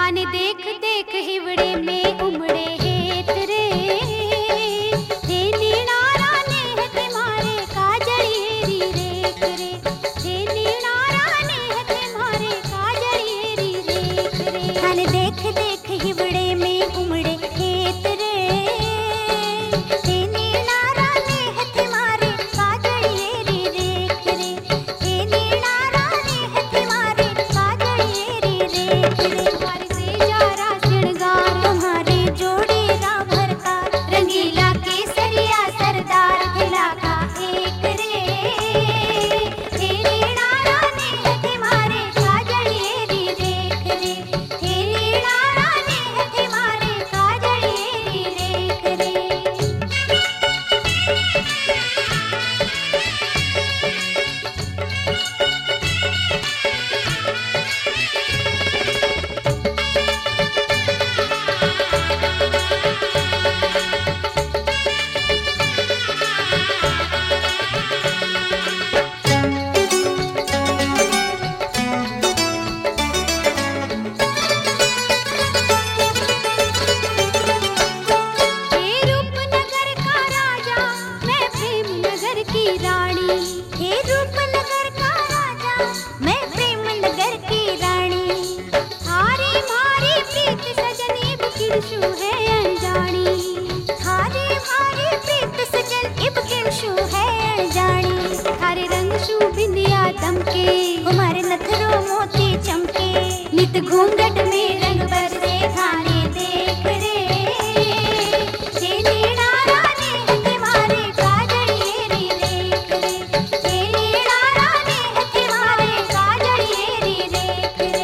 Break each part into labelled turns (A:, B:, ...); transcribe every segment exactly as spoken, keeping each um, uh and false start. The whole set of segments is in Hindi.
A: थाने देख देख हिवड़े में उमड़े हेत रे, हे नीणारा नेहत मारे काजळी रेख रे, हे नीणारा नेहत मारे काजळी रेख रे।
B: थाने देख देख हिवड़े में उमड़े हेत रे, हे नीणारा नेहत मारे काजळी रेख रे, हे नीणारा नेहत मारे काजळी रेख रे।
A: तुम्हारे से जारा श्रृंगार
B: तुम्हारे जोड़ी राभर का
A: रंगीला केसरिया सरदार दिला का एक रे, हे नीणारा नेहत मारे काजळी रेख रे, हे नीणारा नेहत मारे काजळी रेख रे। हे रूपनगर का राजा मैं प्रेम नगर की रानी,
B: हे रूपनगर का राजा मैं प्रेम नगर की रानी।
A: थारी मारी प्रीत सजनी बिकिरशु है अनजानी,
B: थारी भारी प्रीत सजन इब किनशु है अनजानी।
A: थारे रंग शू बिंदिया दमके,
B: हमारे नथरो मोती चमके,
A: नित घूंघट में रंग बरसे थाने देख रे, हे नीणारा नेहत मारे काजळी रेख रे, हे नीणारा नेहत मारे काजळी रेख रे।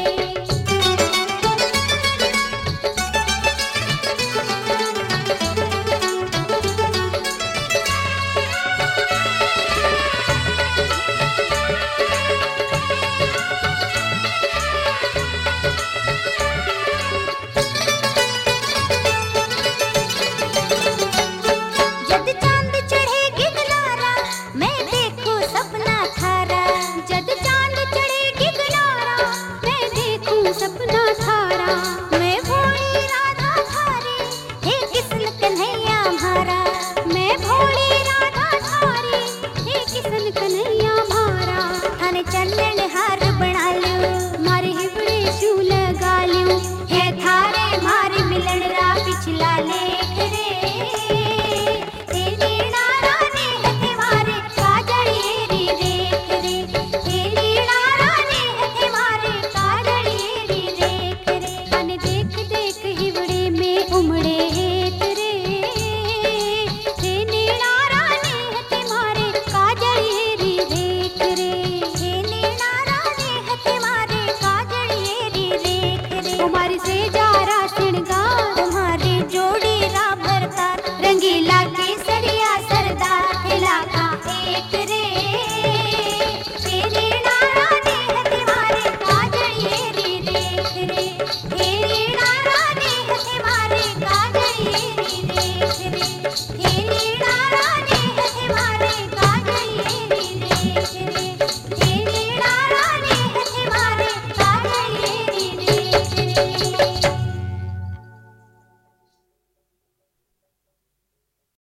B: जद चांद चढ़े गिगनारा मैं देखूं सपना थारा।
A: जद चांद चढ़े गिगनारा मैं देखूं सपना थारा,
B: मैं भोली राधा थारी हे किसन कन्हैया म्हारा।
A: मैं भोली राधा थारी हे किसन कन्हैया भारा।
B: थाने चंदन हार बना लो,
A: मारे हिवड़े शू लगा ल्यूं, है थारे मारे मिलन रा पिछला लेख रे, हे नीणारा नेहत मारे काजळी रेख रे, हे नीणारा नेहत मारे काजळी रेख रे। थाने देख देख हिवड़े में उमड़े हेत रे, हे नीणारा नेहत मारे काजळी रेख रे,
B: हे नीणारा नेहत मारे काजळी रेख रे।
A: तुम्हारी से जारा श्रृंगार
B: तुम्हारी जोड़ी राभर का
A: रंगीला केसरिया सरदार दिला का एक रे, हे नीणारा नेहत मारे काजळी रेख रे, हे